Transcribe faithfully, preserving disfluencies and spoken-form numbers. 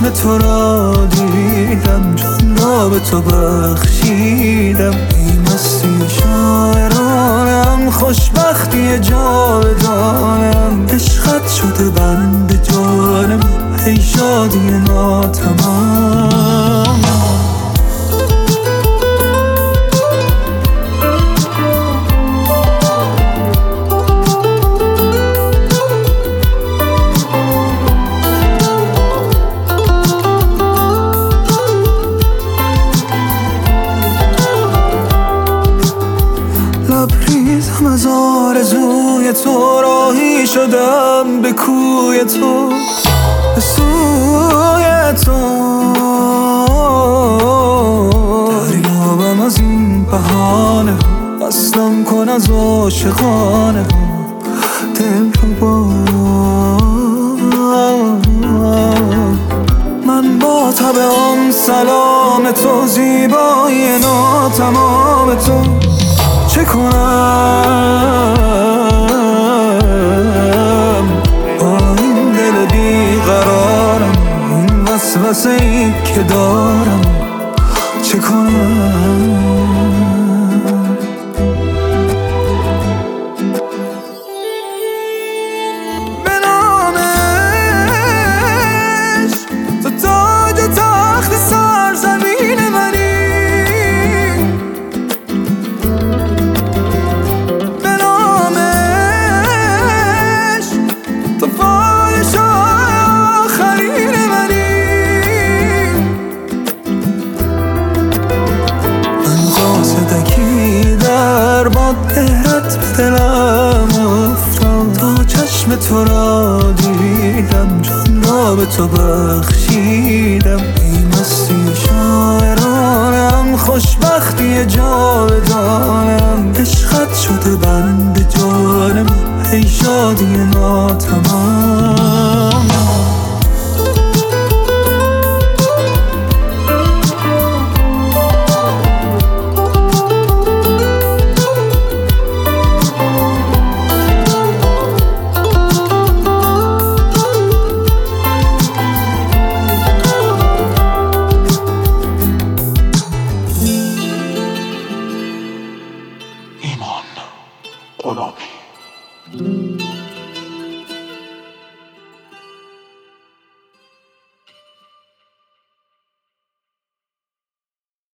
چشم تو را دیدم، جان را به تو بخشیدم. ای مستی شاعرانم، خوشبختی جاودانم. عشقت شده بند جانم، ای شادی ناتمام. لبریزم از آرزوی تو، راهی شدم به کوی تو، به سوی تو. دریابم از این بهانه ها، بستم کن از عاشقانه ها دل رو با. من با تب آن سلام تو، زیبایی ناتمام تو چه کنم؟ با این دل بیقرارم، این وسوسه ای که دارم چه کنم؟ به نامش تو تاج و تخت سرزمین منی، دلم افتاد تا چشم تو را دیدم، جان را به تو بخشیدم. ای مستی شاعرانم، خوشبختی جاودانم. عشقت شده بند جانم، ای شادی ناتمام. ایمان غلامی.